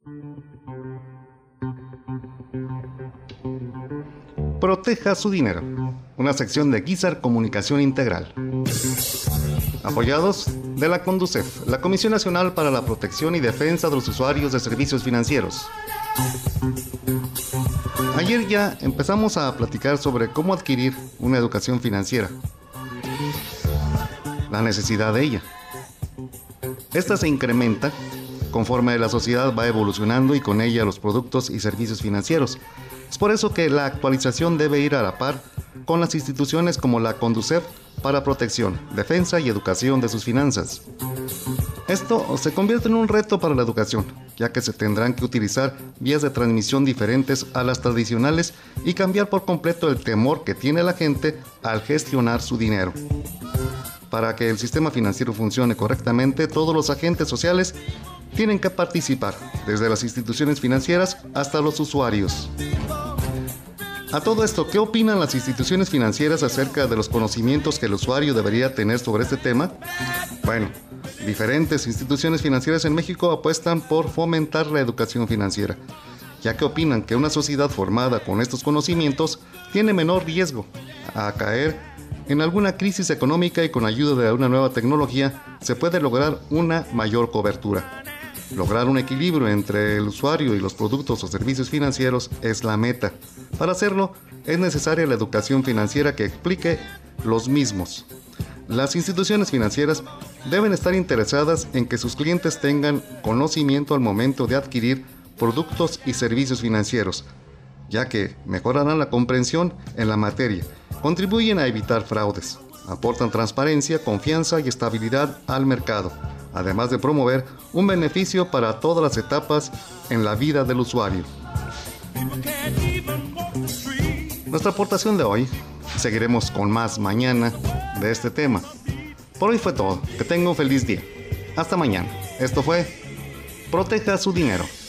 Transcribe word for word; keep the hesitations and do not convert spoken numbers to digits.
Proteja su dinero, una sección de Guizar Comunicación Integral. Apoyados de la CONDUCEF, la Comisión Nacional para la Protección y Defensa de los Usuarios de Servicios Financieros. Ayer ya empezamos a platicar sobre cómo adquirir una educación financiera, la necesidad de ella. Esta se incrementa conforme la sociedad va evolucionando y con ella los productos y servicios financieros. Es por eso que la actualización debe ir a la par con las instituciones como la CONDUCEF para protección, defensa y educación de sus finanzas. Esto se convierte en un reto para la educación, ya que se tendrán que utilizar vías de transmisión diferentes a las tradicionales y cambiar por completo el temor que tiene la gente al gestionar su dinero. Para que el sistema financiero funcione correctamente, todos los agentes sociales tienen que participar, desde las instituciones financieras hasta los usuarios. A todo esto, ¿qué opinan las instituciones financieras acerca de los conocimientos que el usuario debería tener sobre este tema? Bueno, diferentes instituciones financieras en México apuestan por fomentar la educación financiera, ya que opinan que una sociedad formada con estos conocimientos tiene menor riesgo a caer en alguna crisis económica y con ayuda de una nueva tecnología se puede lograr una mayor cobertura. Lograr un equilibrio entre el usuario y los productos o servicios financieros es la meta. Para hacerlo, es necesaria la educación financiera que explique los mismos. Las instituciones financieras deben estar interesadas en que sus clientes tengan conocimiento al momento de adquirir productos y servicios financieros, ya que mejorarán la comprensión en la materia, contribuyen a evitar fraudes, aportan transparencia, confianza y estabilidad al mercado, además de promover un beneficio para todas las etapas en la vida del usuario. Nuestra aportación de hoy, seguiremos con más mañana de este tema. Por hoy fue todo, que tenga un feliz día. Hasta mañana. Esto fue Proteja su dinero.